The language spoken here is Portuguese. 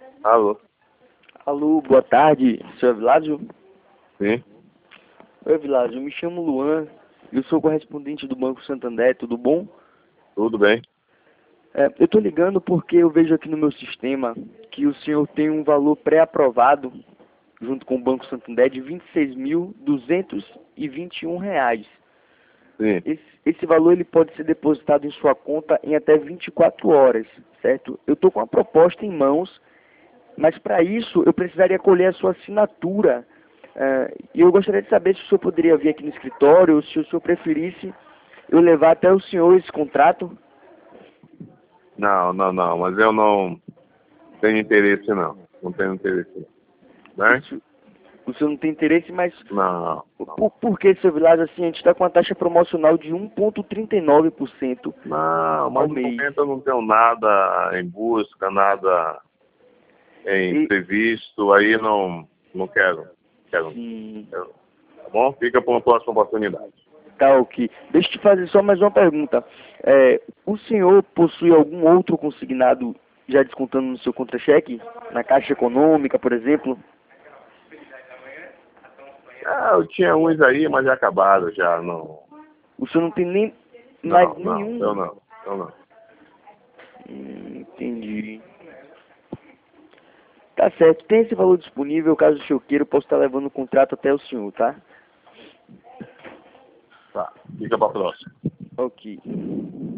Alô? Alô, boa tarde, senhor Vilásio? Sim, Oi, Vilásio, eu me chamo Luan, eu sou correspondente do Banco Santander, tudo bom? tudo bem. Eu estou ligando porque eu vejo aqui no meu sistema que o senhor tem um valor pré-aprovado, junto com o Banco Santander, de R$ 26.221. Sim. Esse valor ele pode ser depositado em sua conta em até 24 horas, certo? Eu estou com a proposta em mãos, mas para isso eu precisaria colher a sua assinatura. E eu gostaria de saber se o senhor poderia vir aqui no escritório, ou se o senhor preferisse eu levar até o senhor esse contrato. Não, mas eu não tenho interesse não. Não tenho interesse não. Né? O senhor não tem interesse, mas Não. por que, seu Vilásio, assim, a gente está com uma taxa promocional de 1,39% Não, ao mas no mês. momento eu não tenho nada em busca, nada em E, previsto, aí não quero. sim, Tá bom? Fica para uma próxima oportunidade. tá ok. Deixa eu te fazer só mais uma pergunta. O senhor possui algum outro consignado já descontando no seu contra-cheque? Na Caixa Econômica, por exemplo? Ah, eu tinha uns aí, mas já acabaram, já não. O senhor não tem nem mais Não, eu nenhum? não. Eu não. Entendi. Tá certo. Tem esse valor disponível, caso o senhor queira, eu posso estar levando o contrato até o senhor, tá? Tá, fica para próxima. Ok.